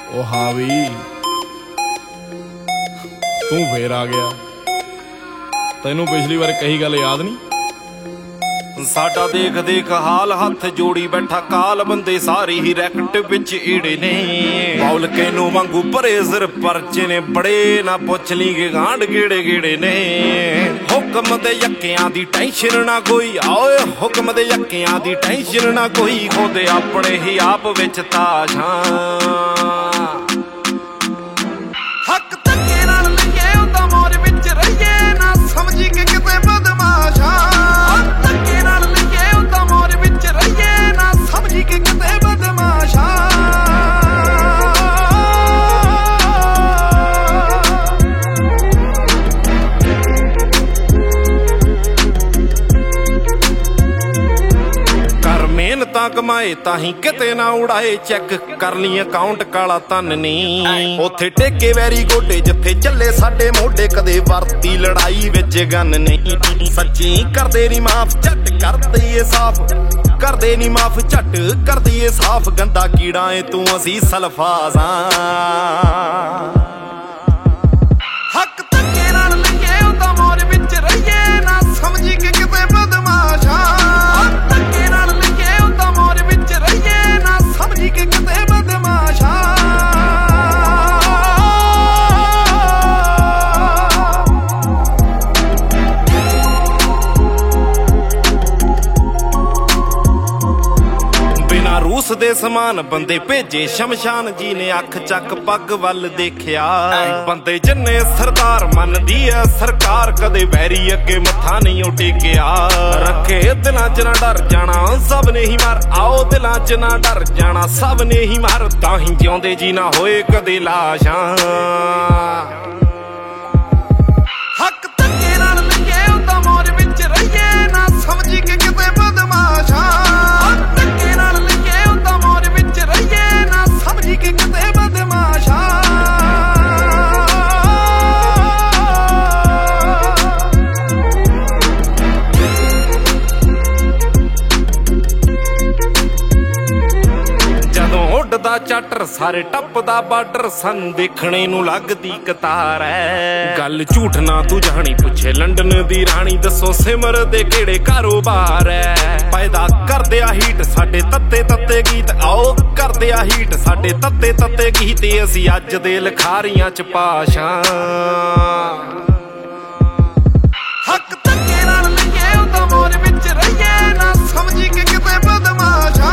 ਉਹ ਹਾਂ ਵੀ ਤੂੰ ਫੇਰ ਆ ਗਿਆ। ਤੈਨੂੰ ਪਿਛਲੀ ਵਾਰ ਕਹੀ ਗੱਲ ਯਾਦ ਨਹੀਂ? ਸਾਡਾ ਦੇਖ ਦੇਖ ਹਾਲ ਹੱਥ ਜੋੜੀ ਬੈਠਾ ਕਾਲ ਬੰਦੇ ਸਾਰੇ ਹੀ ਰੈਕਟ ਵਿੱਚ ਈੜੇ ਨੇ ਬੌਲ ਕੇ ਨੂੰ ਵਾਂਗੂ ਭਰੇ ਸਿਰ ਪਰਚੇ ਨੇ ਬੜੇ ਨਾ ਪੁੱਛ ਲਈ ਕਿ ਗਾਂਢ ਗੇੜੇ ਗੇੜੇ ਨੇ ਹੁਕਮ ਦੇ ਯੱਕਿਆਂ ਦੀ ਟੈਨਸ਼ਨ ਨਾ ਕੋਈ ਓਏ ਹੁਕਮ ਦੇ ਯੱਕਿਆਂ ਦੀ ਟੈਨਸ਼ਨ ਨਾ ਕੋਈ ਖੋਦੇ ਆਪਣੇ ਹੀ ਆਪ ਵਿੱਚ ਤਾਸ਼ਾਂ ਹੱਕ ਧੱਕੇ ਨਾਲ ਲਈਏ ਉਹਦਾ ਮੋਰ ਵਿੱਚ ਰਹੀਏ ਨਾ ਸਮਝੀ ਕਿ ਕਿਤੇ ਬਦਮਾਸ਼ਾਂ ਤਾਂ ਕਮਾਏ ਤਾਂ ਹੀ ਕਿਤੇ ਨਾ ਉਡਾਏ ਚੈੱਕ ਕਰ ਲਈ ਅਕਾਊਂਟ ਕਾਲਾ ਧਨ ਨੀ ਉੱਥੇ ਟੇਕੇ ਵੈਰੀ ਗੋਡੇ ਜਿੱਥੇ ਚੱਲੇ ਸਾਡੇ ਮੋਢੇ ਕਦੇ ਵਰਤੀ ਲੜਾਈ ਵਿੱਚ ਗਨ ਨਹੀਂ ਸੱਚੀ ਕਰਦੇ ਨੀ ਮਾਫ ਝੱਟ ਕਰਦੇ ਏ ਸਾਫ ਕਰਦੇ ਨੀ ਮਾਫ ਝੱਟ ਕਰਦੀ ਏ ਸਾਫ ਗੰਦਾ ਕੀੜਾ ਏ ਤੂੰ ਅਸੀਂ ਸਲਫਾਜ਼ਾਂ ਹੱਕ ਧੱਕੇ ਨਾਲ ਲਈਏ ਉਹਦਾ ਮੋਰ ਵਿੱਚ ਰਹੀਏ ਨਾ ਸਮਝੀ ਕਿ ਕਿਤੇ ਬਦਮਾਸ਼ਾਂ ਰੂਸ ਦੇ ਸਮਾਨ ਬੰਦੇ ਭੇਜੇ ਸ਼ਮਸ਼ਾਨ ਜੀ ਨੇ ਅੱਖ ਚੱਕ ਪੱਗ ਵੱਲ ਦੇਖਿਆ ਬੰਦੇ ਜਿੰਨੇ ਸਰਦਾਰ ਮੰਨਦੀ ਐ ਸਰਕਾਰ ਕਦੇ ਵੈਰੀ ਅੱਗੇ ਮੱਥਾ ਨਹੀਂ ਟੇਕਿਆ ਰੱਖੇ ਦਿਲਾਂ 'ਚ ਨਾ ਡਰ ਜਾਣਾ ਸਭ ਨੇ ਹੀ ਮਾਰ ਆਓ ਦਿਲਾਂ 'ਚ ਨਾ ਡਰ ਜਾਣਾ ਸਭ ਨੇ ਹੀ ਮਾਰ ਤਾਂ ਹੀ ਜਿਉਂਦੇ ਜੀ ਨਾ ਹੋਏ ਕਦੇ ਲਾਸ਼ਾਂ ਹੱਕ ਧੱਕੇ ਨਾਲ ਲਈਏ ਉਹਦਾ ਮੋਰ ਵਿੱਚ ਰਹੀਏ ਨਾ ਸਮਝੀ ਕਿ ਕਿਤੇ ਬਦਮਾਸ਼ਾਂ ਦਾ ਚਾਟਰ ਸਾਰੇ ਟੱਪਦਾ ਬਾਰਡਰ ਸਾਨੂੰ ਦੇਖਣੇ ਨੂੰ ਲੱਗਦੀ ਕਤਾਰ ਐ ਗੱਲ ਝੂਠ ਨਾ ਤੂੰ ਜਾਣੀ ਪੁੱਛੇ ਲੰਡਨ ਦੀ ਰਾਣੀ ਦੱਸੋ ਸਿਮਰ ਦੇ ਕਿਹੜੇ ਕਾਰੋਬਾਰ ਐ ਪੈਦਾ ਕਰਦੇ ਆ ਹੀਟ ਸਾਡੇ ਤੱਤੇ ਤੱਤੇ ਗੀਤ ਆਓ ਕਰਦੇ ਆ ਹੀਟ ਸਾਡੇ ਤੱਤੇ ਤੱਤੇ ਗੀਤ ਅਸੀਂ ਅੱਜ ਦੇ ਲਿਖਾਰੀਆਂ 'ਚ ਪਾਸ਼ਾਂ ਹੱਕ ਧੱਕੇ ਨਾਲ ਲਈਏ ਉਹਦਾ ਮੋਰ ਵਿੱਚ ਰਹੀਏ ਨਾ ਸਮਝੀ ਕਿ ਕਿਤੇ ਬਦਮਾਸ਼ਾਂ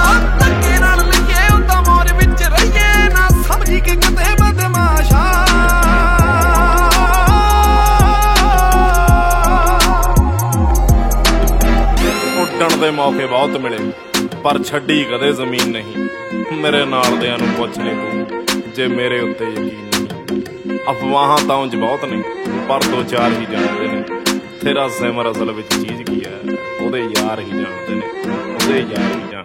ਉੱਡਣ ਦੇ ਮੌਕੇ ਬਹੁਤ ਮਿਲੇ ਪਰ ਛੱਡੀ ਕਦੇ ਜ਼ਮੀਨ ਨਹੀਂ ਮੇਰੇ ਨਾਲ ਦਿਆਂ ਨੂੰ ਪੁੱਛ ਲੈ ਤੂੰ ਜੇ ਮੇਰੇ ਉੱਤੇ ਯਕੀਨ ਨਹੀਂ ਅਫਵਾਹਾਂ ਤਾਂ ਉਂਝ ਬਹੁਤ ਨੇ ਪਰ ਦੋ ਚਾਰ ਹੀ ਜਾਣਦੇ ਨੇ ਤੇਰਾ ਸਿਮਰ ਅਸਲ ਵਿੱਚ ਚੀਜ਼ ਕੀ ਹੈ ਉਹਦੇ ਯਾਰ ਹੀ ਜਾਣਦੇ ਨੇ ਉਹਦੇ ਯਾਰ ਹੀ